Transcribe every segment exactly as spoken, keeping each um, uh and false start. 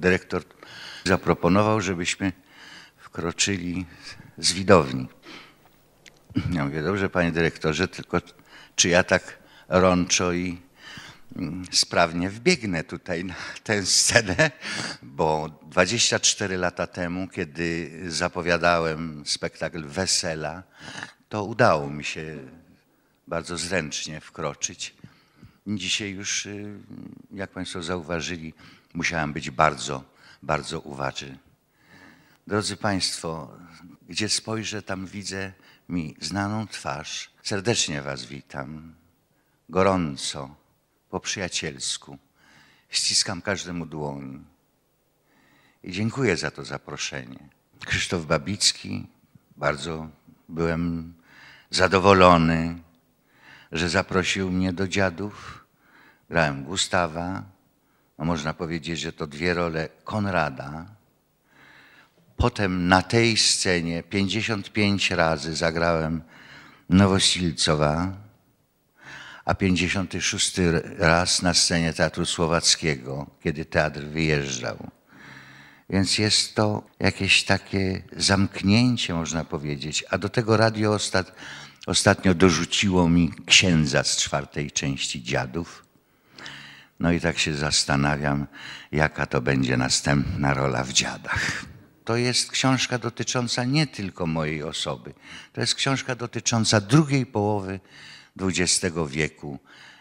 dyrektor zaproponował, żebyśmy wkroczyli z widowni. Ja mówię, dobrze panie dyrektorze, tylko czy ja tak rączo i sprawnie wbiegnę tutaj na tę scenę, bo dwadzieścia cztery lata temu, kiedy zapowiadałem spektakl Wesela, to udało mi się bardzo zręcznie wkroczyć. Dzisiaj już, jak państwo zauważyli, musiałem być bardzo, bardzo uważny. Drodzy państwo, gdzie spojrzę, tam widzę mi znaną twarz. Serdecznie was witam, gorąco, po przyjacielsku. Ściskam każdemu dłoń i dziękuję za to zaproszenie. Krzysztof Babicki, bardzo byłem zadowolony, że zaprosił mnie do Dziadów. Grałem Gustawa, no można powiedzieć, że to dwie role Konrada. Potem na tej scenie pięćdziesiąt pięć razy zagrałem Nowosilcowa, a pięćdziesiąty szósty raz na scenie Teatru Słowackiego, kiedy teatr wyjeżdżał. Więc jest to jakieś takie zamknięcie, można powiedzieć. A do tego radio ostat, ostatnio dorzuciło mi księdza z czwartej części Dziadów. No i tak się zastanawiam, jaka to będzie następna rola w Dziadach. To jest książka dotycząca nie tylko mojej osoby. To jest książka dotycząca drugiej połowy dwudziestego wieku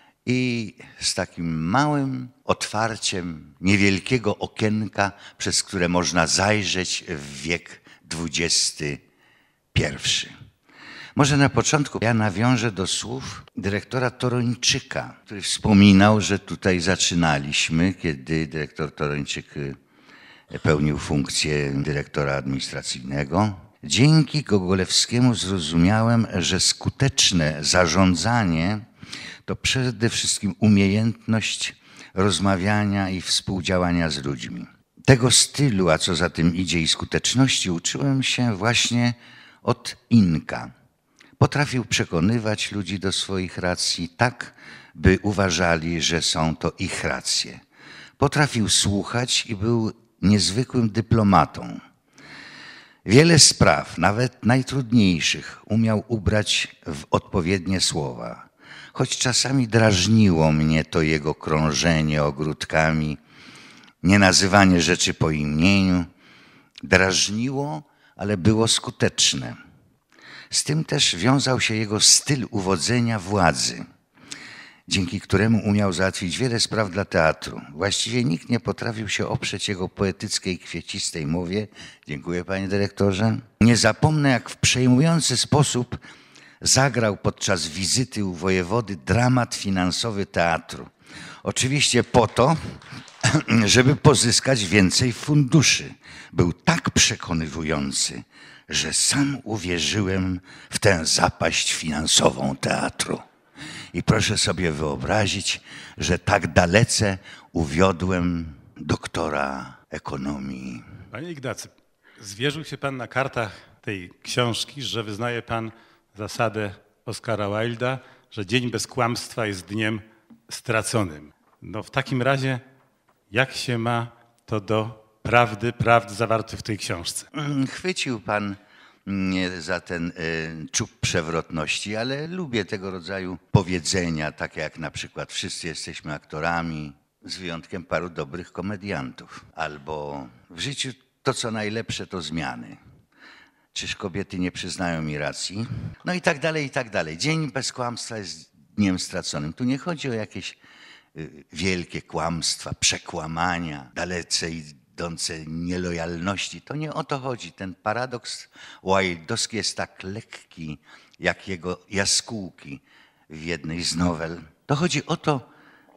i z takim małym otwarciem niewielkiego okienka, przez które można zajrzeć w wiek dwudziesty pierwszy. Może na początku ja nawiążę do słów dyrektora Torończyka, który wspominał, że tutaj zaczynaliśmy, kiedy dyrektor Torończyk pełnił funkcję dyrektora administracyjnego. Dzięki Gogolewskiemu zrozumiałem, że skuteczne zarządzanie to przede wszystkim umiejętność rozmawiania i współdziałania z ludźmi. Tego stylu, a co za tym idzie i skuteczności, uczyłem się właśnie od Inka. Potrafił przekonywać ludzi do swoich racji tak, by uważali, że są to ich racje. Potrafił słuchać i był niezwykłym dyplomatą. Wiele spraw, nawet najtrudniejszych, umiał ubrać w odpowiednie słowa. Choć czasami drażniło mnie to jego krążenie ogródkami, nienazywanie rzeczy po imieniu. Drażniło, ale było skuteczne. Z tym też wiązał się jego styl uwodzenia władzy, dzięki któremu umiał załatwić wiele spraw dla teatru. Właściwie nikt nie potrafił się oprzeć jego poetyckiej, kwiecistej mowie. Dziękuję panie dyrektorze. Nie zapomnę, jak w przejmujący sposób zagrał podczas wizyty u wojewody dramat finansowy teatru. Oczywiście po to, żeby pozyskać więcej funduszy. Był tak przekonywujący, że sam uwierzyłem w tę zapaść finansową teatru. I proszę sobie wyobrazić, że tak dalece uwiodłem doktora ekonomii. Panie Ignacy, zwierzył się pan na kartach tej książki, że wyznaje pan zasadę Oscara Wilda, że dzień bez kłamstwa jest dniem straconym. No w takim razie jak się ma to do prawdy, prawd zawartych w tej książce? Chwycił pan nie za ten y, czub przewrotności, ale lubię tego rodzaju powiedzenia, takie jak na przykład wszyscy jesteśmy aktorami, z wyjątkiem paru dobrych komediantów. Albo w życiu to, co najlepsze, to zmiany. Czyż kobiety nie przyznają mi racji? No i tak dalej, i tak dalej. Dzień bez kłamstwa jest dniem straconym. Tu nie chodzi o jakieś y, wielkie kłamstwa, przekłamania, dalece idące nielojalności. To nie o to chodzi. Ten paradoks wildowski jest tak lekki, jak jego jaskółki w jednej z nowel. To chodzi o to,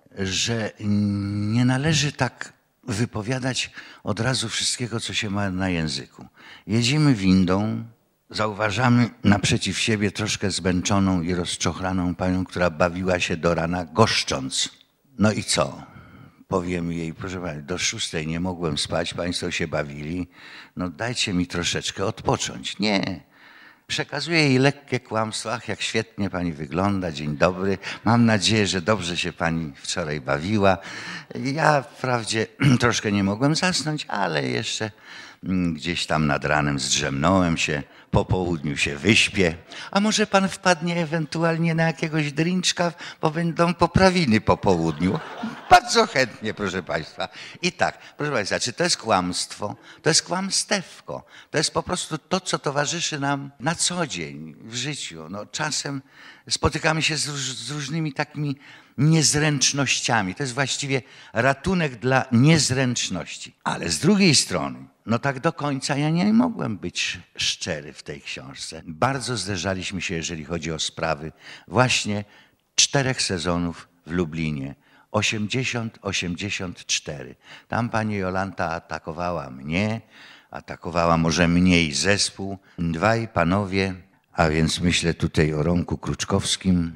że nie należy tak wypowiadać od razu wszystkiego, co się ma na języku. Jedziemy windą, zauważamy naprzeciw siebie troszkę zmęczoną i rozczochlaną panią, która bawiła się do rana goszcząc. No i co? Powiem jej, proszę pani, do szóstej nie mogłem spać, państwo się bawili, no dajcie mi troszeczkę odpocząć. Nie, Przekazuję jej lekkie kłamstwo. Ach, jak świetnie pani wygląda, dzień dobry. Mam nadzieję, że dobrze się pani wczoraj bawiła. Ja wprawdzie troszkę nie mogłem zasnąć, ale jeszcze gdzieś tam nad ranem zdrzemnąłem się, po południu się wyśpię. A może pan wpadnie ewentualnie na jakiegoś drinczka, bo będą poprawiny po południu? Bardzo chętnie, proszę państwa. I tak, proszę państwa, czy to jest kłamstwo? To jest kłamstewko. To jest po prostu to, co towarzyszy nam na co dzień w życiu. No, czasem spotykamy się z, róż, z różnymi takimi niezręcznościami. To jest właściwie ratunek dla niezręczności. Ale z drugiej strony, no tak do końca ja nie mogłem być szczery w tej książce. Bardzo zderzaliśmy się, jeżeli chodzi o sprawy właśnie czterech sezonów w Lublinie. osiemdziesiąt osiemdziesiąt cztery. Tam pani Jolanta atakowała mnie, atakowała może mniej zespół. Dwaj panowie, a więc myślę tutaj o Romku Kruczkowskim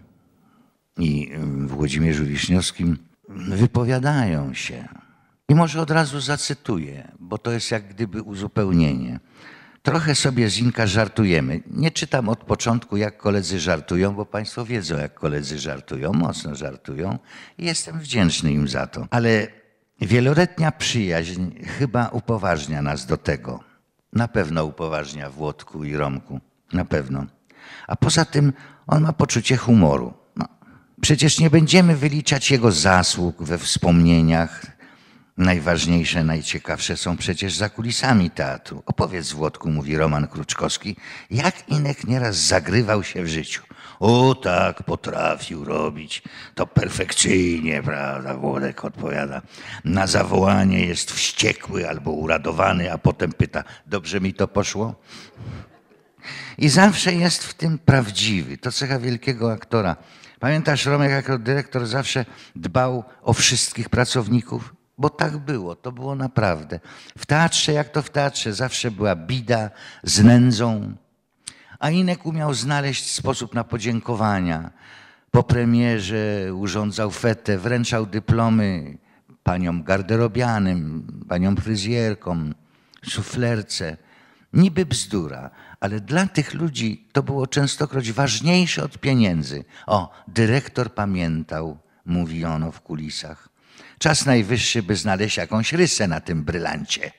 i Włodzimierzu Wiśniowskim, wypowiadają się. I może od razu zacytuję, bo to jest jak gdyby uzupełnienie. Trochę sobie z Inka żartujemy. Nie czytam od początku, jak koledzy żartują, bo państwo wiedzą, jak koledzy żartują, mocno żartują i jestem wdzięczny im za to. Ale wieloletnia przyjaźń chyba upoważnia nas do tego. Na pewno upoważnia Włodku i Romku. Na pewno. A poza tym on ma poczucie humoru. No, przecież nie będziemy wyliczać jego zasług we wspomnieniach. Najważniejsze, najciekawsze są przecież za kulisami teatru. Opowiedz, Włodku, mówi Roman Kruczkowski, jak Inek nieraz zagrywał się w życiu. O tak, potrafił robić. To perfekcyjnie, prawda? Włodek odpowiada. Na zawołanie jest wściekły albo uradowany, a potem pyta, dobrze mi to poszło? I zawsze jest w tym prawdziwy. To cecha wielkiego aktora. Pamiętasz, Romek jako dyrektor zawsze dbał o wszystkich pracowników? Bo tak było, to było naprawdę. W teatrze, jak to w teatrze, zawsze była bida z nędzą. A Inek umiał znaleźć sposób na podziękowania. Po premierze urządzał fetę, wręczał dyplomy paniom garderobianym, paniom fryzjerkom, szuflerce. Niby bzdura, ale dla tych ludzi to było częstokroć ważniejsze od pieniędzy. O, dyrektor pamiętał, mówiono w kulisach. Czas najwyższy, by znaleźć jakąś rysę na tym brylancie,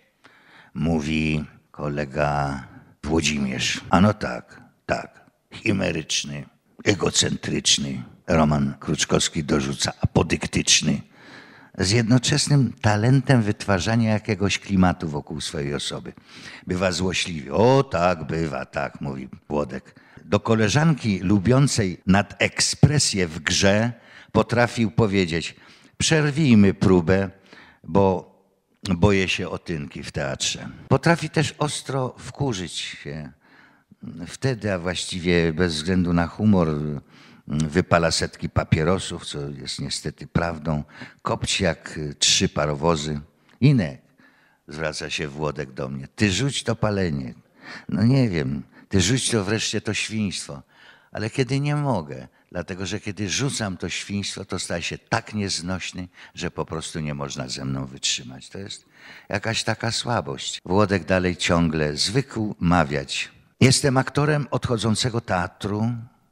mówi kolega Włodzimierz. Ano tak, tak, chimeryczny, egocentryczny, Roman Kruczkowski dorzuca apodyktyczny, z jednoczesnym talentem wytwarzania jakiegoś klimatu wokół swojej osoby. Bywa złośliwy. O tak, bywa, tak, mówi Włodek. Do koleżanki lubiącej nadekspresję w grze potrafił powiedzieć: przerwijmy próbę, bo boję się o tynki w teatrze. Potrafi też ostro wkurzyć się. Wtedy, a właściwie bez względu na humor, wypala setki papierosów, co jest niestety prawdą. Kopci jak trzy parowozy. Inek, zwraca się Włodek do mnie, ty rzuć to palenie. No nie wiem, ty rzuć to wreszcie to świństwo. Ale kiedy nie mogę, dlatego że kiedy rzucam to świństwo, to staje się tak nieznośny, że po prostu nie można ze mną wytrzymać. To jest jakaś taka słabość. Włodek dalej ciągle zwykł mawiać. Jestem aktorem odchodzącego teatru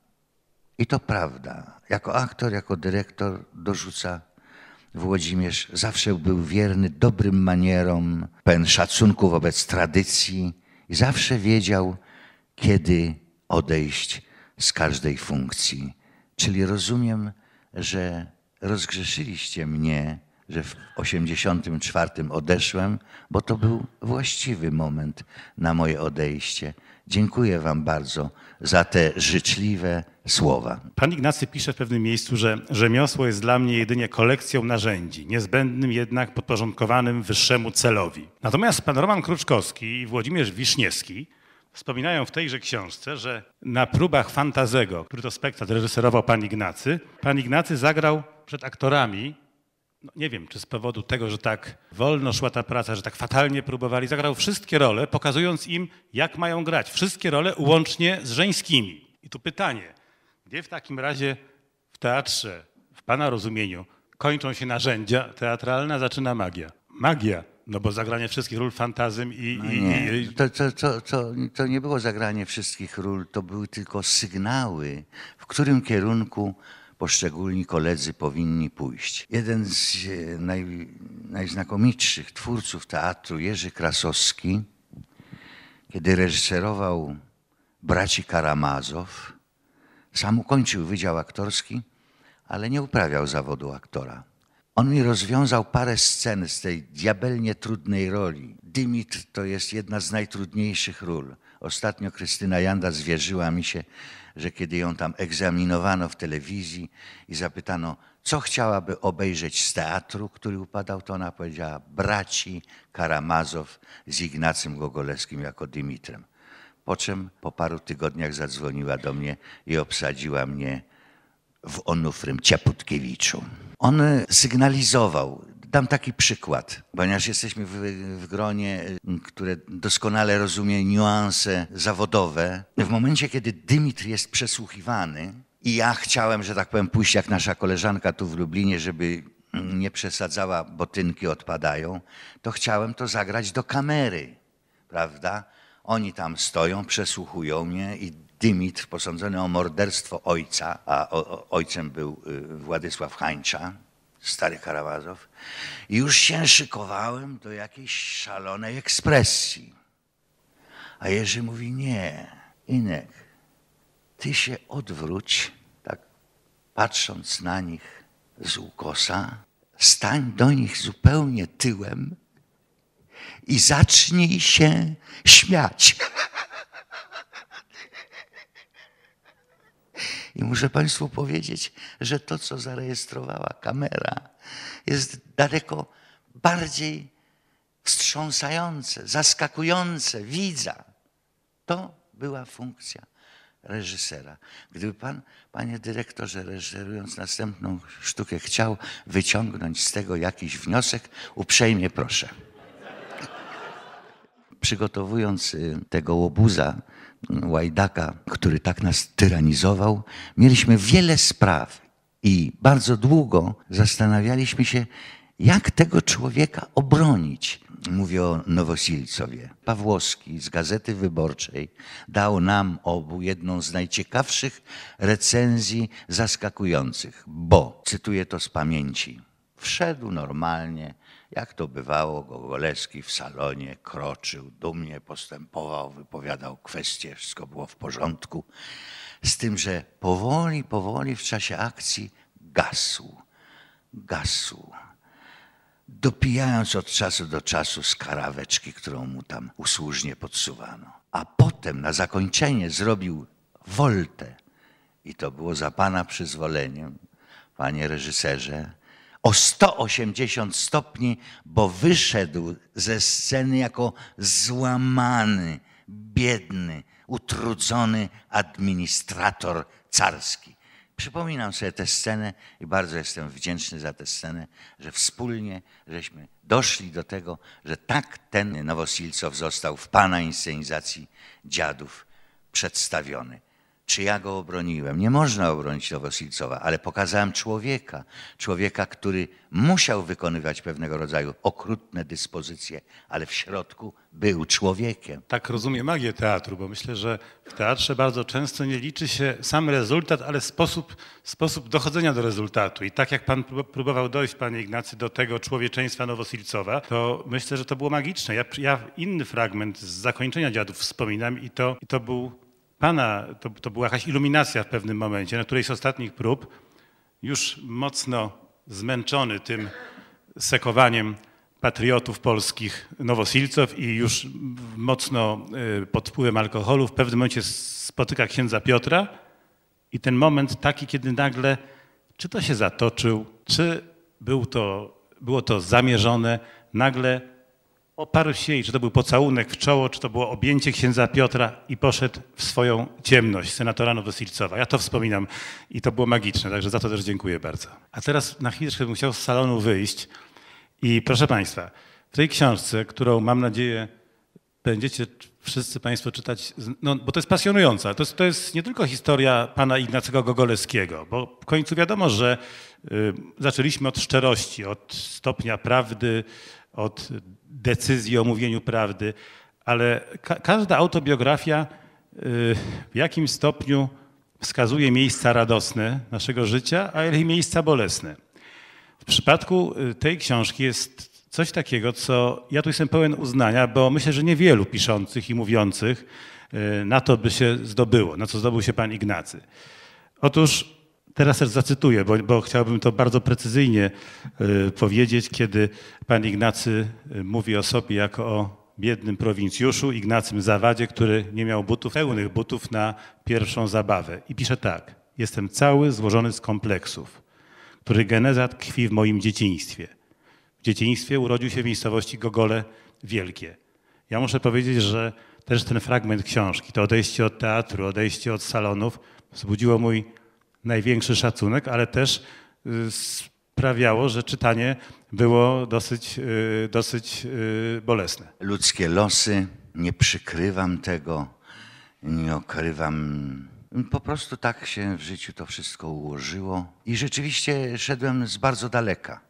i to prawda. Jako aktor, jako dyrektor, dorzuca Włodzimierz, zawsze był wierny dobrym manierom, pełen szacunku wobec tradycji i zawsze wiedział, kiedy odejść z każdej funkcji. Czyli rozumiem, że rozgrzeszyliście mnie, że w osiemdziesiątym czwartym odeszłem, bo to był właściwy moment na moje odejście. Dziękuję wam bardzo za te życzliwe słowa. Pan Ignacy pisze w pewnym miejscu, że rzemiosło jest dla mnie jedynie kolekcją narzędzi, niezbędnym jednak podporządkowanym wyższemu celowi. Natomiast pan Roman Kruczkowski i Włodzimierz Wiśniewski wspominają w tejże książce, że na próbach Fantazego, który to spektakl reżyserował pan Ignacy, pan Ignacy zagrał przed aktorami, no nie wiem, czy z powodu tego, że tak wolno szła ta praca, że tak fatalnie próbowali, zagrał wszystkie role, pokazując im, jak mają grać. Wszystkie role łącznie z żeńskimi. I tu pytanie, gdzie w takim razie w teatrze, w pana rozumieniu, kończą się narzędzia teatralne, a zaczyna magia? Magia No bo zagranie wszystkich ról fantazm i... No i, nie, i... to, to, to, to, to nie było zagranie wszystkich ról, to były tylko sygnały, w którym kierunku poszczególni koledzy powinni pójść. Jeden z naj, najznakomitszych twórców teatru, Jerzy Krasowski, kiedy reżyserował Braci Karamazow, sam ukończył wydział aktorski, ale nie uprawiał zawodu aktora. On mi rozwiązał parę scen z tej diabelnie trudnej roli. Dymitr to jest jedna z najtrudniejszych ról. Ostatnio Krystyna Janda zwierzyła mi się, że kiedy ją tam egzaminowano w telewizji i zapytano, co chciałaby obejrzeć z teatru, który upadał, to ona powiedziała Braci Karamazow z Ignacym Gogolewskim jako Dymitrem. Po czym po paru tygodniach zadzwoniła do mnie i obsadziła mnie w Onufrym Ciaputkiewiczu. On sygnalizował, dam taki przykład, ponieważ jesteśmy w, w gronie, które doskonale rozumie niuanse zawodowe. W momencie, kiedy Dymitr jest przesłuchiwany i ja chciałem, że tak powiem, pójść jak nasza koleżanka tu w Lublinie, żeby nie przesadzała, bo tynki odpadają, to chciałem to zagrać do kamery, prawda? Oni tam stoją, przesłuchują mnie i Dymitr, posądzony o morderstwo ojca, a ojcem był Władysław Hańcza, stary Karamazow, i już się szykowałem do jakiejś szalonej ekspresji. A Jerzy mówi, nie, Inek, ty się odwróć, tak patrząc na nich z ukosa, stań do nich zupełnie tyłem i zacznij się śmiać. I muszę Państwu powiedzieć, że to, co zarejestrowała kamera, jest daleko bardziej wstrząsające, zaskakujące widza. To była funkcja reżysera. Gdyby Pan, Panie Dyrektorze, reżyserując następną sztukę, chciał wyciągnąć z tego jakiś wniosek, uprzejmie proszę. Przygotowując tego łobuza, Łajdaka, który tak nas tyranizował, mieliśmy wiele spraw i bardzo długo zastanawialiśmy się, jak tego człowieka obronić. Mówię o Nowosilcowie. Pawłowski z Gazety Wyborczej dał nam obu jedną z najciekawszych recenzji zaskakujących, bo, cytuję to z pamięci, wszedł normalnie, jak to bywało, Gogolewski w salonie kroczył, dumnie postępował, wypowiadał kwestie, wszystko było w porządku. Z tym, że powoli, powoli w czasie akcji gasł, gasł, dopijając od czasu do czasu z karaweczki, którą mu tam usłużnie podsuwano. A potem na zakończenie zrobił woltę i to było za pana przyzwoleniem, panie reżyserze, o sto osiemdziesiąt stopni, bo wyszedł ze sceny jako złamany, biedny, utrudzony administrator carski. Przypominam sobie tę scenę i bardzo jestem wdzięczny za tę scenę, że wspólnie żeśmy doszli do tego, że tak ten Nowosilcow został w pana inscenizacji Dziadów przedstawiony. Czy ja go obroniłem? Nie można obronić Nowosilcowa, ale pokazałem człowieka. Człowieka, który musiał wykonywać pewnego rodzaju okrutne dyspozycje, ale w środku był człowiekiem. Tak rozumiem magię teatru, bo myślę, że w teatrze bardzo często nie liczy się sam rezultat, ale sposób, sposób dochodzenia do rezultatu. I tak jak pan próbował dojść, panie Ignacy, do tego człowieczeństwa Nowosilcowa, to myślę, że to było magiczne. Ja, ja inny fragment z zakończenia Dziadów wspominam i to, i to był pana, to, to była jakaś iluminacja w pewnym momencie, na którejś z ostatnich prób, już mocno zmęczony tym sekowaniem patriotów polskich Nowosilcow i już mocno pod wpływem alkoholu w pewnym momencie spotyka księdza Piotra i ten moment taki, kiedy nagle, czy to się zatoczył, czy był to, było to zamierzone, nagle oparł się i czy to był pocałunek w czoło, czy to było objęcie księdza Piotra i poszedł w swoją ciemność, senatora Nowosilcowa. Ja to wspominam i to było magiczne, także za to też dziękuję bardzo. A teraz na chwileczkę bym chciał z salonu wyjść i proszę Państwa, w tej książce, którą mam nadzieję będziecie wszyscy Państwo czytać, no, bo to jest pasjonująca, to jest, to jest nie tylko historia pana Ignacego Gogolewskiego, bo w końcu wiadomo, że y, zaczęliśmy od szczerości, od stopnia prawdy, od decyzji o mówieniu prawdy, ale ka każda autobiografia w jakimś stopniu wskazuje miejsca radosne naszego życia, ale i miejsca bolesne. W przypadku tej książki jest coś takiego, co ja tu jestem pełen uznania, bo myślę, że niewielu piszących i mówiących na to by się zdobyło, na co zdobył się pan Ignacy. Otóż teraz też zacytuję, bo, bo chciałbym to bardzo precyzyjnie y, powiedzieć, kiedy pan Ignacy mówi o sobie jako o biednym prowincjuszu, Ignacym Zawadzie, który nie miał butów, pełnych butów na pierwszą zabawę. I pisze tak: jestem cały złożony z kompleksów, który geneza tkwi w moim dzieciństwie. W dzieciństwie urodził się w miejscowości Gogole Wielkie. Ja muszę powiedzieć, że też ten fragment książki, to odejście od teatru, odejście od salonów wzbudziło mój największy szacunek, ale też sprawiało, że czytanie było dosyć, dosyć bolesne. Ludzkie losy, nie przykrywam tego, nie okrywam. Po prostu tak się w życiu to wszystko ułożyło i rzeczywiście szedłem z bardzo daleka.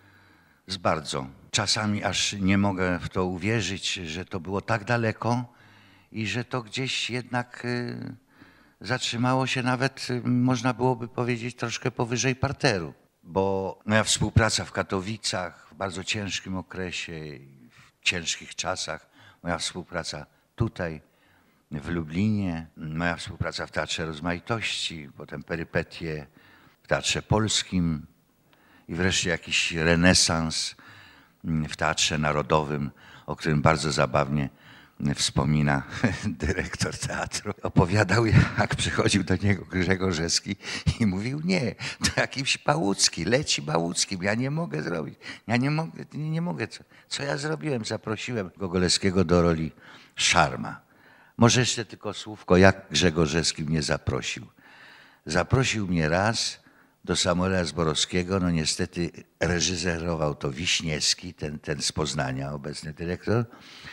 Z bardzo. Czasami aż nie mogę w to uwierzyć, że to było tak daleko i że to gdzieś jednak zatrzymało się nawet, można byłoby powiedzieć, troszkę powyżej parteru. Bo moja współpraca w Katowicach w bardzo ciężkim okresie, w ciężkich czasach, moja współpraca tutaj w Lublinie, moja współpraca w Teatrze Rozmaitości, potem perypetie w Teatrze Polskim i wreszcie jakiś renesans w Teatrze Narodowym, o którym bardzo zabawnie wspomina dyrektor teatru. Opowiadał, jak przychodził do niego Grzegorz Rzeski i mówił: nie, to jakiś Bałucki, leci Bałuckim, ja nie mogę zrobić, ja nie mogę, nie, nie mogę. Co, co ja zrobiłem? Zaprosiłem Gogolewskiego do roli Szarma. Może jeszcze tylko słówko, jak Grzegorz Rzeski mnie zaprosił. Zaprosił mnie raz do Samuela Zborowskiego, no niestety reżyserował to Wiśniewski, ten, ten z Poznania, obecny dyrektor.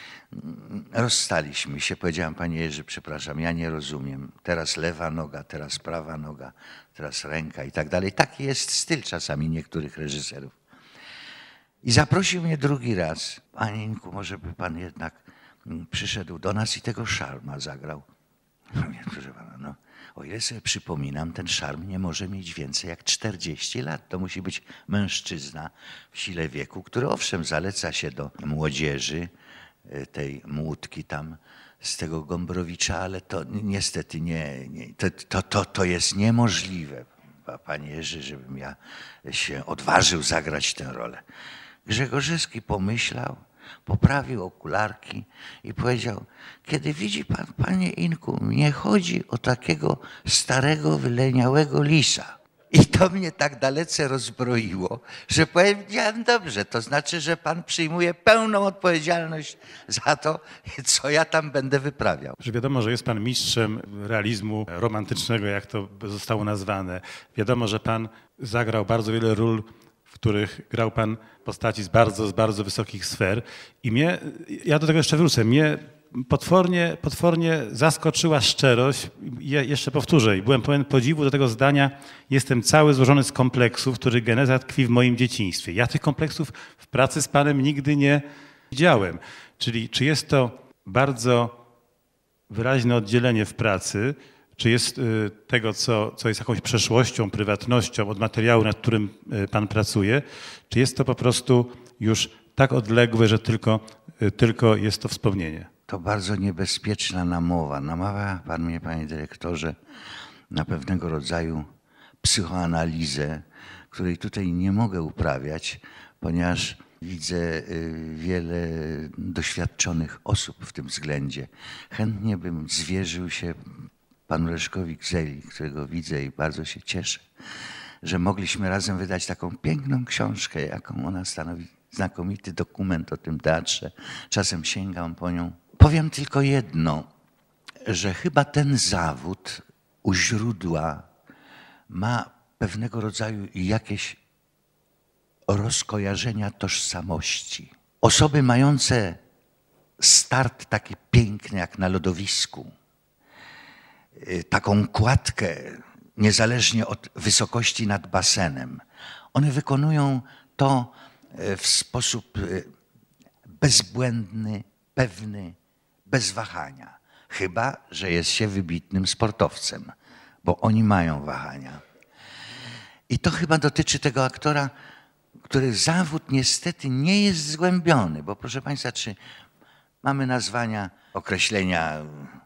Rozstaliśmy się, powiedziałem: panie Jerzy, przepraszam, ja nie rozumiem. Teraz lewa noga, teraz prawa noga, teraz ręka i tak dalej. Taki jest styl czasami niektórych reżyserów. I zaprosił mnie drugi raz. Panie Inku, może by pan jednak przyszedł do nas i tego Szarma zagrał. Mówię: proszę pana, no, o ile sobie przypominam, ten Szarm nie może mieć więcej jak czterdzieści lat. To musi być mężczyzna w sile wieku, który owszem zaleca się do młodzieży, tej młódki tam z tego Gombrowicza, ale to niestety nie, nie to, to, to, to jest niemożliwe, panie Jerzy, żebym ja się odważył zagrać tę rolę. Grzegorz Rzeski pomyślał, poprawił okularki i powiedział: kiedy widzi pan, panie Inku, mnie chodzi o takiego starego, wyleniałego lisa. I to mnie tak dalece rozbroiło, że powiedziałem: dobrze, to znaczy, że pan przyjmuje pełną odpowiedzialność za to, co ja tam będę wyprawiał. Że wiadomo, że jest pan mistrzem realizmu romantycznego, jak to zostało nazwane. Wiadomo, że pan zagrał bardzo wiele ról, w których grał pan postaci z bardzo, z bardzo wysokich sfer. I mnie, ja do tego jeszcze wrócę, mnie potwornie, potwornie zaskoczyła szczerość. Je, jeszcze powtórzę, i byłem pełen podziwu do tego zdania: jestem cały złożony z kompleksów, których geneza tkwi w moim dzieciństwie. Ja tych kompleksów w pracy z panem nigdy nie widziałem. Czyli czy jest to bardzo wyraźne oddzielenie w pracy, czy jest tego, co, co jest jakąś przeszłością, prywatnością od materiału, nad którym pan pracuje, czy jest to po prostu już tak odległe, że tylko, tylko jest to wspomnienie? To bardzo niebezpieczna namowa. Namawia pan mnie, panie dyrektorze, na pewnego rodzaju psychoanalizę, której tutaj nie mogę uprawiać, ponieważ widzę wiele doświadczonych osób w tym względzie. Chętnie bym zwierzył się panu Leszkowi Gzeli, którego widzę i bardzo się cieszę, że mogliśmy razem wydać taką piękną książkę, jaką ona stanowi. Znakomity dokument o tym teatrze. Czasem sięgam po nią. Powiem tylko jedno, że chyba ten zawód u źródła ma pewnego rodzaju jakieś rozkojarzenia tożsamości. Osoby mające start taki piękny jak na lodowisku, taką kładkę niezależnie od wysokości nad basenem, one wykonują to w sposób bezbłędny, pewny, bez wahania. Chyba że jest się wybitnym sportowcem, bo oni mają wahania. I to chyba dotyczy tego aktora, który zawód niestety nie jest zgłębiony, bo proszę Państwa, czy mamy nazwania, określenia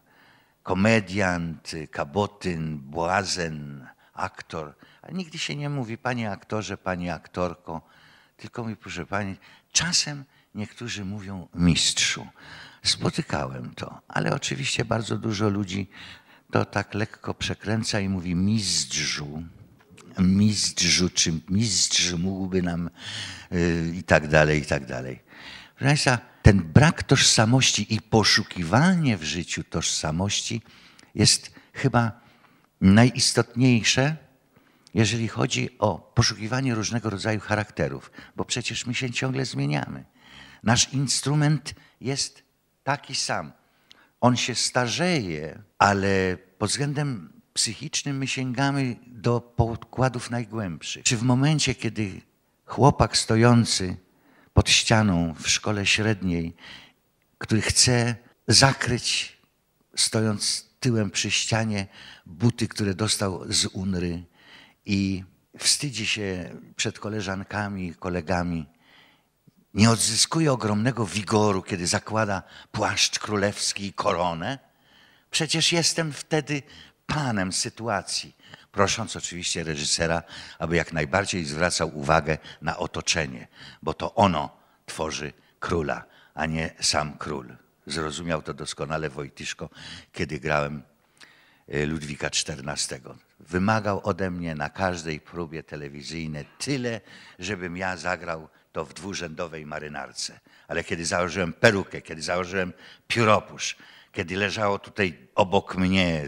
komediant, kabotyn, błazen, aktor, a nigdy się nie mówi panie aktorze, pani aktorko, tylko mówi, proszę pani, czasem niektórzy mówią mistrzu. Spotykałem to, ale oczywiście bardzo dużo ludzi to tak lekko przekręca i mówi mistrzu, mistrzu, czy mistrz mógłby nam yy, i tak dalej, i tak dalej. Proszę Państwa, ten brak tożsamości i poszukiwanie w życiu tożsamości jest chyba najistotniejsze, jeżeli chodzi o poszukiwanie różnego rodzaju charakterów, bo przecież my się ciągle zmieniamy. Nasz instrument jest taki sam. On się starzeje, ale pod względem psychicznym my sięgamy do pokładów najgłębszych. Czy w momencie, kiedy chłopak stojący pod ścianą w szkole średniej, który chce zakryć, stojąc tyłem przy ścianie, buty, które dostał z UNRY i wstydzi się przed koleżankami, kolegami, nie odzyskuje ogromnego wigoru, kiedy zakłada płaszcz królewski i koronę? Przecież jestem wtedy panem sytuacji, prosząc oczywiście reżysera, aby jak najbardziej zwracał uwagę na otoczenie, bo to ono tworzy króla, a nie sam król. Zrozumiał to doskonale Wojtyszko, kiedy grałem Ludwika czternastego. Wymagał ode mnie na każdej próbie telewizyjnej tyle, żebym ja zagrał to w dwurzędowej marynarce. Ale kiedy założyłem perukę, kiedy założyłem pióropusz, kiedy leżało tutaj obok mnie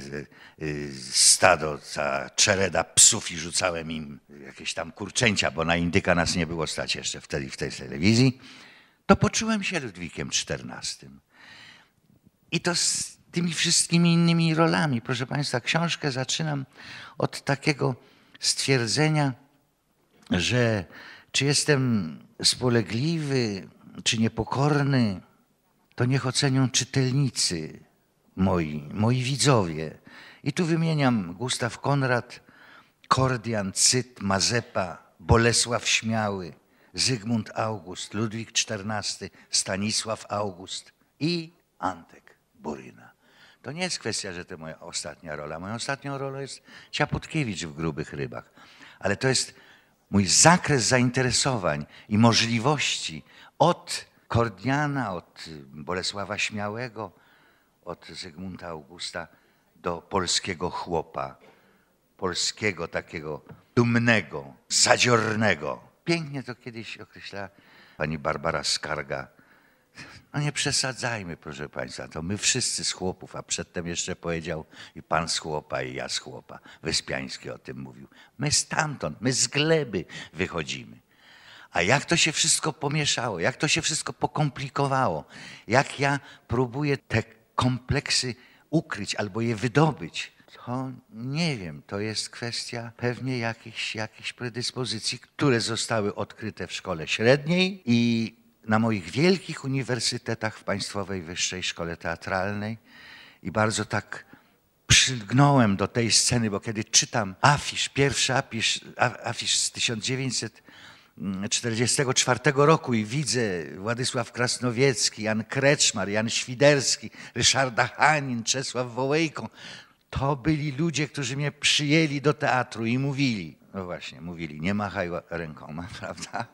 stado, ta czereda psów i rzucałem im jakieś tam kurczęcia, bo na indyka nas nie było stać jeszcze wtedy w tej telewizji, to poczułem się Ludwikiem czternastym. I to z tymi wszystkimi innymi rolami. Proszę Państwa, książkę zaczynam od takiego stwierdzenia, że czy jestem spolegliwy, czy niepokorny, to niech ocenią czytelnicy moi, moi widzowie. I tu wymieniam Gustaw Konrad, Kordian, Cyt, Mazepa, Bolesław Śmiały, Zygmunt August, Ludwik czternasty, Stanisław August i Antek Boryna. To nie jest kwestia, że to moja ostatnia rola. Moją ostatnią rolą jest Ciaputkiewicz w Grubych Rybach. Ale to jest mój zakres zainteresowań i możliwości od Kordiana, od Bolesława Śmiałego, od Zygmunta Augusta do polskiego chłopa, polskiego takiego dumnego, zadziornego. Pięknie to kiedyś określała pani Barbara Skarga. No nie przesadzajmy, proszę Państwa, to my wszyscy z chłopów, a przedtem jeszcze powiedział i pan z chłopa, i ja z chłopa. Wyspiański o tym mówił. My stamtąd, my z gleby wychodzimy. A jak to się wszystko pomieszało, jak to się wszystko pokomplikowało, jak ja próbuję te kompleksy ukryć albo je wydobyć, to nie wiem, to jest kwestia pewnie jakichś, jakichś predyspozycji, które zostały odkryte w szkole średniej i na moich wielkich uniwersytetach w Państwowej Wyższej Szkole Teatralnej i bardzo tak przylgnąłem do tej sceny, bo kiedy czytam afisz, pierwszy afisz, afisz z tysiąc dziewięćset czterdziestego czwartego roku i widzę Władysław Krasnowiecki, Jan Kreczmar, Jan Świderski, Ryszarda Hanin, Czesław Wołejko, to byli ludzie, którzy mnie przyjęli do teatru i mówili, no właśnie, mówili, nie machaj rękoma, prawda?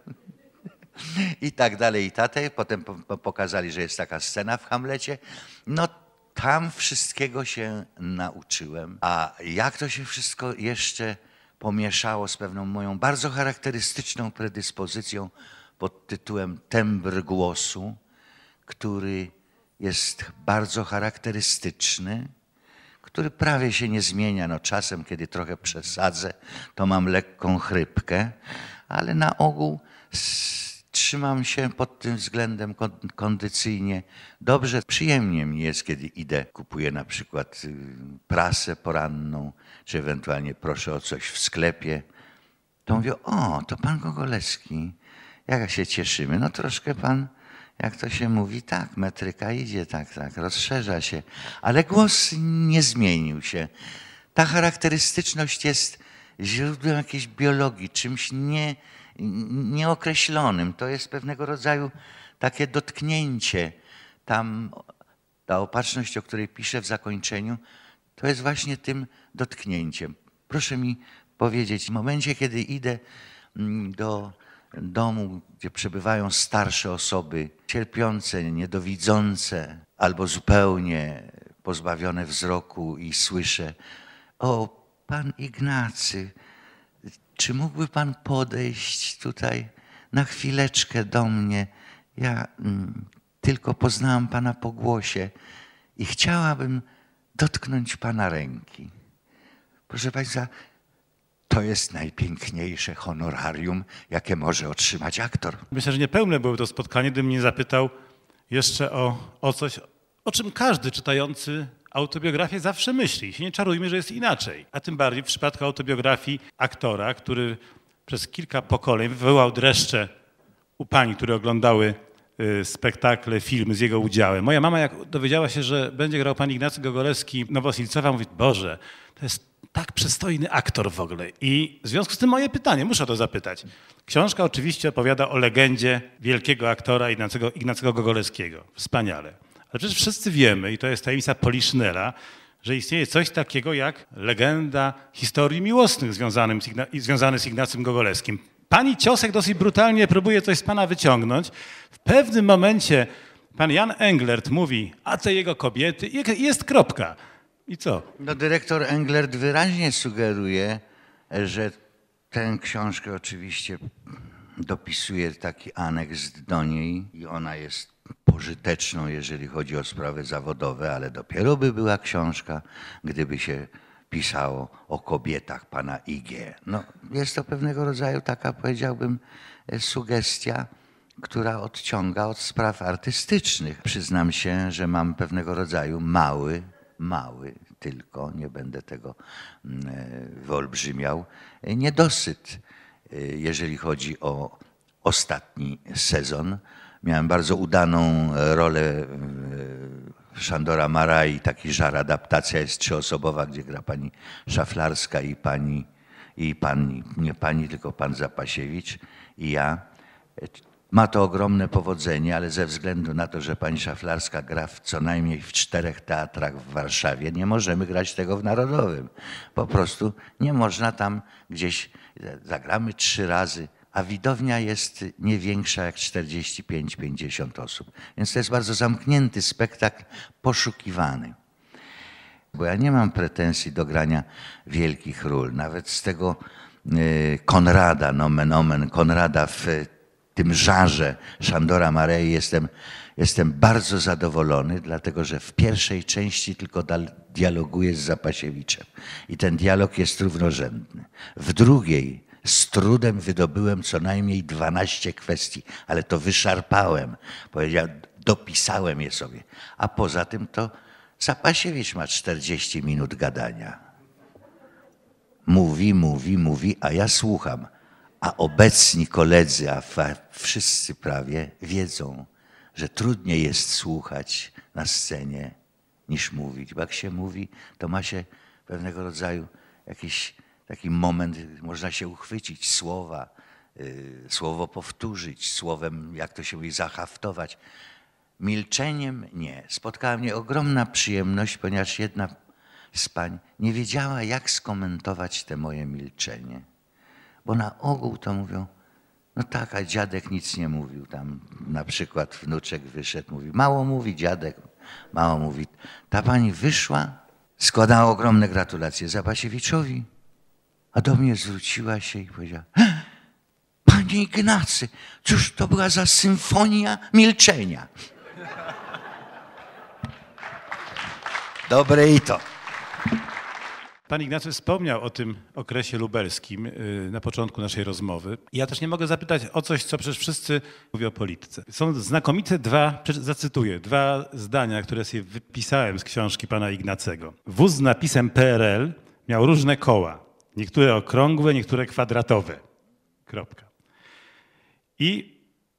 I tak dalej, i tatę. Potem pokazali, że jest taka scena w Hamlecie. No tam wszystkiego się nauczyłem. A jak to się wszystko jeszcze pomieszało z pewną moją bardzo charakterystyczną predyspozycją pod tytułem tembr głosu, który jest bardzo charakterystyczny, który prawie się nie zmienia. No czasem, kiedy trochę przesadzę, to mam lekką chrypkę, ale na ogół trzymam się pod tym względem kondycyjnie dobrze. Przyjemnie mi jest, kiedy idę, kupuję na przykład prasę poranną, czy ewentualnie proszę o coś w sklepie. To mówię, o, to pan Gogolewski, jak się cieszymy. No troszkę pan jak to się mówi, tak, metryka idzie, tak, tak, rozszerza się, ale głos nie zmienił się. Ta charakterystyczność jest źródłem jakiejś biologii, czymś nie, nieokreślonym. To jest pewnego rodzaju takie dotknięcie. Tam ta opatrzność, o której piszę w zakończeniu, to jest właśnie tym dotknięciem. Proszę mi powiedzieć, w momencie, kiedy idę do domu, gdzie przebywają starsze osoby, cierpiące, niedowidzące albo zupełnie pozbawione wzroku i słyszę: o, pan Ignacy, czy mógłby pan podejść tutaj na chwileczkę do mnie? Ja mm, tylko poznałam pana po głosie i chciałabym dotknąć pana ręki. Proszę państwa, to jest najpiękniejsze honorarium, jakie może otrzymać aktor. Myślę, że niepełne byłoby to spotkanie, gdybym nie zapytał jeszcze o, o coś, o czym każdy czytający autobiografię zawsze myśli. Się nie czarujmy, że jest inaczej. A tym bardziej w przypadku autobiografii aktora, który przez kilka pokoleń wywołał dreszcze u pań, które oglądały spektakle, filmy z jego udziałem. Moja mama, jak dowiedziała się, że będzie grał pan Ignacy Gogolewski Nowosilcowa, mówi: Boże, to jest tak przystojny aktor w ogóle. I w związku z tym moje pytanie, muszę o to zapytać. Książka oczywiście opowiada o legendzie wielkiego aktora Ignacego, Ignacego Gogolewskiego. Wspaniale. Ale przecież wszyscy wiemy, i to jest tajemnica Poliszynela, że istnieje coś takiego jak legenda historii miłosnych związanych z, Igna- związany z Ignacym Gogolewskim. Pani Ciosek dosyć brutalnie próbuje coś z pana wyciągnąć. W pewnym momencie pan Jan Englert mówi: a te jego kobiety, i jest kropka. I co? No, dyrektor Englert wyraźnie sugeruje, że tę książkę oczywiście dopisuje taki aneks do niej i ona jest pożyteczną, jeżeli chodzi o sprawy zawodowe, ale dopiero by była książka, gdyby się pisało o kobietach pana I G. No, jest to pewnego rodzaju taka, powiedziałbym, sugestia, która odciąga od spraw artystycznych. Przyznam się, że mam pewnego rodzaju mały, mały tylko, nie będę tego wyolbrzymiał, niedosyt, jeżeli chodzi o ostatni sezon. Miałem bardzo udaną rolę Szandora Marai, taki żar, adaptacja jest trzyosobowa, gdzie gra pani Szaflarska i pani, i pani, nie pani, tylko pan Zapasiewicz i ja. Ma to ogromne powodzenie, ale ze względu na to, że pani Szaflarska gra w co najmniej w czterech teatrach w Warszawie, nie możemy grać tego w Narodowym. Po prostu nie można tam gdzieś, zagramy trzy razy, a widownia jest nie większa jak czterdzieści pięć pięćdziesiąt osób. Więc to jest bardzo zamknięty spektakl, poszukiwany. Bo ja nie mam pretensji do grania wielkich ról. Nawet z tego Konrada, nomen omen, Konrada w tym żarze Szandora Marei jestem, jestem bardzo zadowolony, dlatego że w pierwszej części tylko dialoguję z Zapasiewiczem i ten dialog jest równorzędny. W drugiej z trudem wydobyłem co najmniej dwanaście kwestii, ale to wyszarpałem, powiedziałem, dopisałem je sobie. A poza tym to Zapasiewicz ma czterdzieści minut gadania. Mówi, mówi, mówi, a ja słucham. A obecni koledzy, a wszyscy prawie wiedzą, że trudniej jest słuchać na scenie niż mówić. Bo jak się mówi, to ma się pewnego rodzaju jakiś taki moment, można się uchwycić słowa, yy, słowo powtórzyć, słowem, jak to się mówi, zahaftować. Milczeniem nie. Spotkała mnie ogromna przyjemność, ponieważ jedna z pań nie wiedziała, jak skomentować te moje milczenie. Bo na ogół to mówią: no tak, a dziadek nic nie mówił. Tam na przykład wnuczek wyszedł, mówi: mało mówi dziadek, mało mówi. Ta pani wyszła, składała ogromne gratulacje Zapasiewiczowi, a do mnie zwróciła się i powiedziała: panie Ignacy, cóż to była za symfonia milczenia. Dobre i to. Pan Ignacy wspomniał o tym okresie lubelskim na początku naszej rozmowy. Ja też nie mogę zapytać o coś, co przecież wszyscy mówią o polityce. Są znakomite dwa, zacytuję, dwa zdania, które sobie wypisałem z książki pana Ignacego. Wóz z napisem P R L miał różne koła. Niektóre okrągłe, niektóre kwadratowe. Kropka. I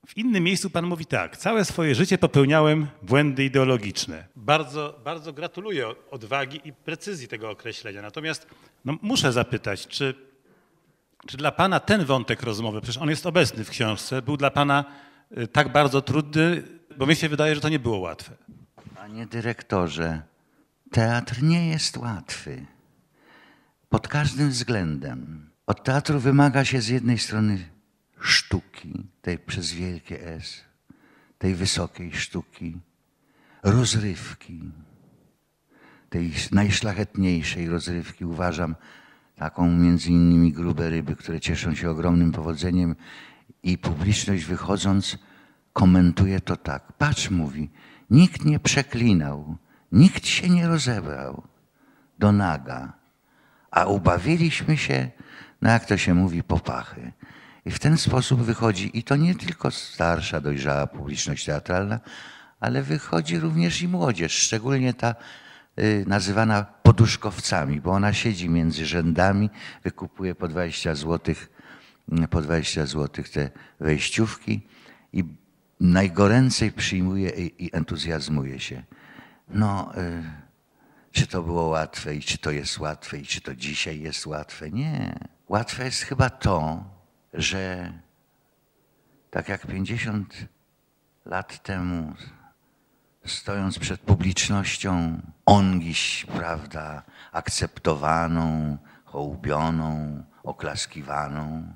W innym miejscu pan mówi tak, całe swoje życie popełniałem błędy ideologiczne. Bardzo, bardzo gratuluję odwagi i precyzji tego określenia. Natomiast no, muszę zapytać, czy, czy dla pana ten wątek rozmowy, przecież on jest obecny w książce, był dla pana tak bardzo trudny, bo mi się wydaje, że to nie było łatwe. Panie dyrektorze, teatr nie jest łatwy. Pod każdym względem. Od teatru wymaga się z jednej strony sztuki, tej przez wielkie S, tej wysokiej sztuki, rozrywki, tej najszlachetniejszej rozrywki. Uważam taką między innymi Grube ryby, które cieszą się ogromnym powodzeniem i publiczność wychodząc komentuje to tak. Patrz, mówi, nikt nie przeklinał, nikt się nie rozebrał do naga, a ubawiliśmy się, no jak to się mówi, po pachy. I w ten sposób wychodzi, i to nie tylko starsza, dojrzała publiczność teatralna, ale wychodzi również i młodzież, szczególnie ta y, nazywana poduszkowcami, bo ona siedzi między rzędami, wykupuje po dwadzieścia złotych, po dwadzieścia złotych te wejściówki i najgoręcej przyjmuje i, i entuzjazmuje się. No, y, czy to było łatwe i czy to jest łatwe i czy to dzisiaj jest łatwe? Nie. Łatwe jest chyba to, że tak jak pięćdziesiąt lat temu, stojąc przed publicznością ongiś, prawda, akceptowaną, hołbioną, oklaskiwaną,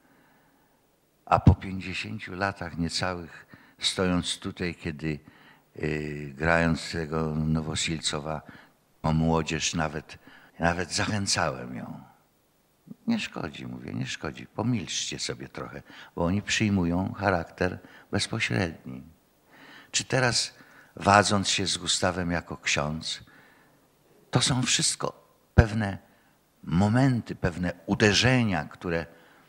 a po pięćdziesięciu latach niecałych, stojąc tutaj, kiedy yy, grając tego Nowosilcowa o młodzież, nawet, nawet zachęcałem ją. Nie szkodzi, mówię, nie szkodzi. Pomilczcie sobie trochę, bo oni przyjmują charakter bezpośredni. Czy teraz, wadząc się z Gustawem jako ksiądz, to są wszystko pewne momenty, pewne uderzenia, które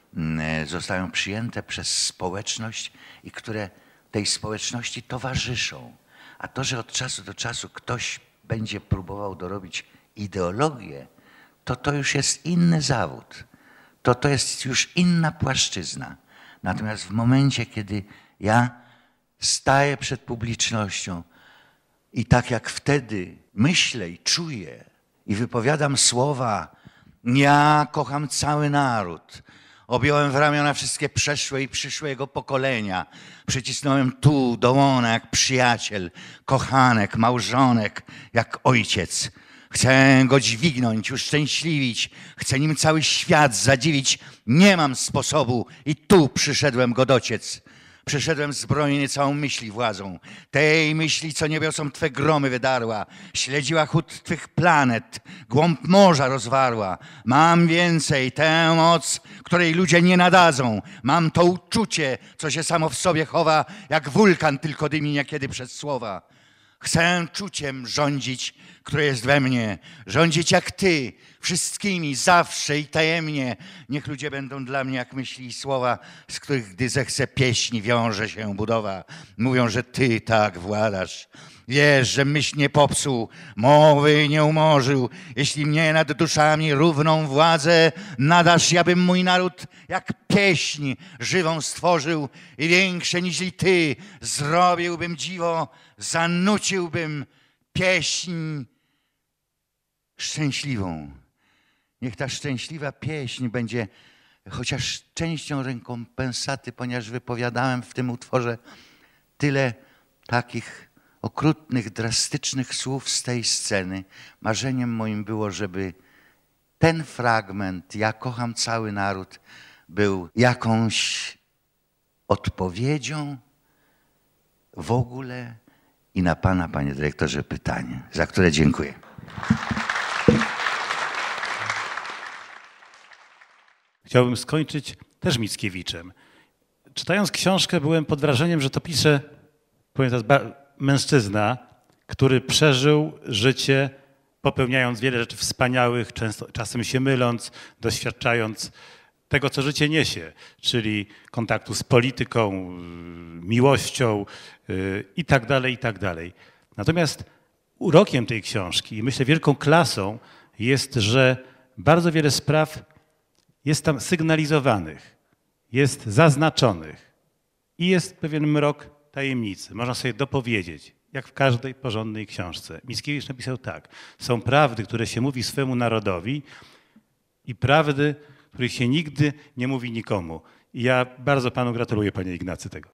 zostają przyjęte przez społeczność i które tej społeczności towarzyszą. A to, że od czasu do czasu ktoś będzie próbował dorobić ideologię, to to już jest inny zawód. To to jest już inna płaszczyzna. Natomiast w momencie, kiedy ja staję przed publicznością i tak jak wtedy myślę i czuję i wypowiadam słowa, ja kocham cały naród, objąłem w ramiona wszystkie przeszłe i przyszłe jego pokolenia, przycisnąłem tu do łona jak przyjaciel, kochanek, małżonek, jak ojciec. Chcę go dźwignąć, uszczęśliwić, chcę nim cały świat zadziwić. Nie mam sposobu i tu przyszedłem go dociec. Przyszedłem zbrojny całą myśli władzą, tej myśli, co niebiosom Twe gromy wydarła, śledziła chód Twych planet, głąb morza rozwarła. Mam więcej, tę moc, której ludzie nie nadadzą. Mam to uczucie, co się samo w sobie chowa, jak wulkan tylko dymi niekiedy przez słowa. Chcę czuciem rządzić, które jest we mnie, rządzić jak Ty, wszystkimi, zawsze i tajemnie. Niech ludzie będą dla mnie jak myśli i słowa, z których gdy zechcę pieśni, wiąże się budowa. Mówią, że Ty tak władasz. Wiesz, że myśl nie popsuł, mowy nie umorzył. Jeśli mnie nad duszami równą władzę nadasz, ja bym mój naród jak pieśń żywą stworzył i większe niż Ty zrobiłbym dziwo, zanuciłbym pieśń szczęśliwą. Niech ta szczęśliwa pieśń będzie chociaż częścią rekompensaty, ponieważ wypowiadałem w tym utworze tyle takich okrutnych, drastycznych słów z tej sceny. Marzeniem moim było, żeby ten fragment, ja kocham cały naród, był jakąś odpowiedzią w ogóle i na Pana, Panie Dyrektorze, pytanie, za które dziękuję. Chciałbym skończyć też Mickiewiczem. Czytając książkę byłem pod wrażeniem, że to pisze, powiem teraz, mężczyzna, który przeżył życie, popełniając wiele rzeczy wspaniałych, często, czasem się myląc, doświadczając tego, co życie niesie, czyli kontaktu z polityką, miłością i tak dalej, i tak dalej. Natomiast urokiem tej książki i myślę wielką klasą jest, że bardzo wiele spraw jest tam sygnalizowanych, jest zaznaczonych i jest pewien mrok tajemnicy. Można sobie dopowiedzieć, jak w każdej porządnej książce. Mickiewicz napisał tak. Są prawdy, które się mówi swemu narodowi i prawdy, których się nigdy nie mówi nikomu. I ja bardzo panu gratuluję, panie Ignacy, tego.